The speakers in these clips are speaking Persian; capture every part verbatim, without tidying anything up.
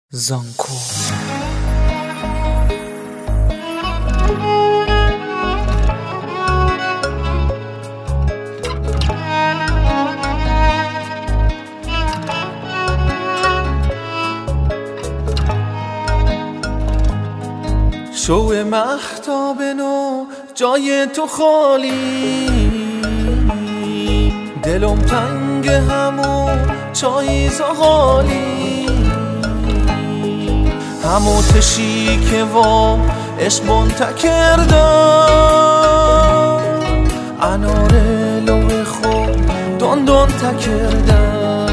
زانکو شو مهتاب نو جای تو خالی، دلم تنگ همو چای زغالی، همو تشی که وا عشق منتکر دم، انار لوح خود دون دون تکردم.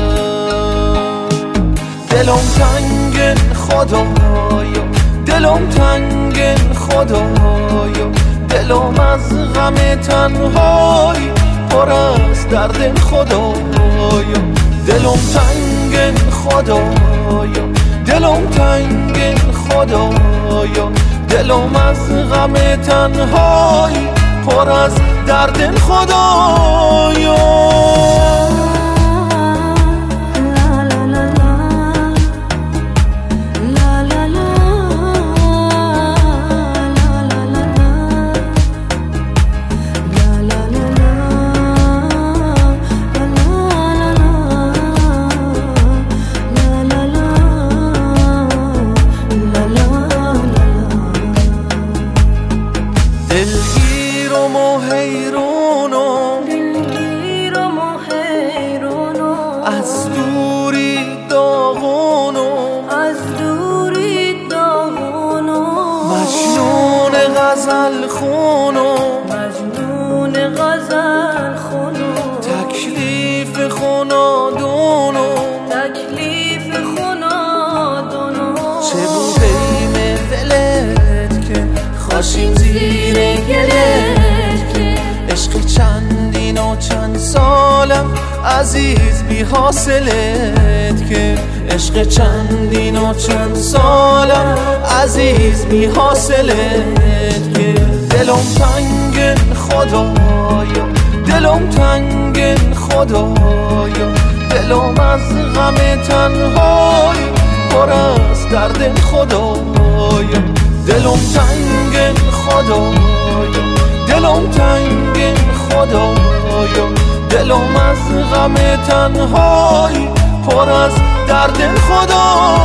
دلم تنگ خدایا، دلم تنگ خدایا، دلم از غم تنهایی پر از درد خدایا. دلم تنگ خدایا، دلم تنگ خدایا، دلم از غم تنهایی پر از درد خدایا. دلگیر و محیرونو دلگیر و محیرونو، از دوری داغونو از دوری داغونو، مجنون غزل خونو مجنون غزل خونو، تکلیف خونادونو تکلیف خونادونو. چه بود ایمه دلت که خاشیم زیر گلت، که عشق چندین و چند سالم عزیز بی حاصلت، که عشق چندین و چند سالم عزیز بی حاصلت. که دلم تنگ خدایا، دلم تنگ خدایا، دلم از غم تنهایی پر از درد خدایا. دلم تنگ خدایا، دلم تنگ خدایا، دلم از غم تنهایی پر از درد خدایا.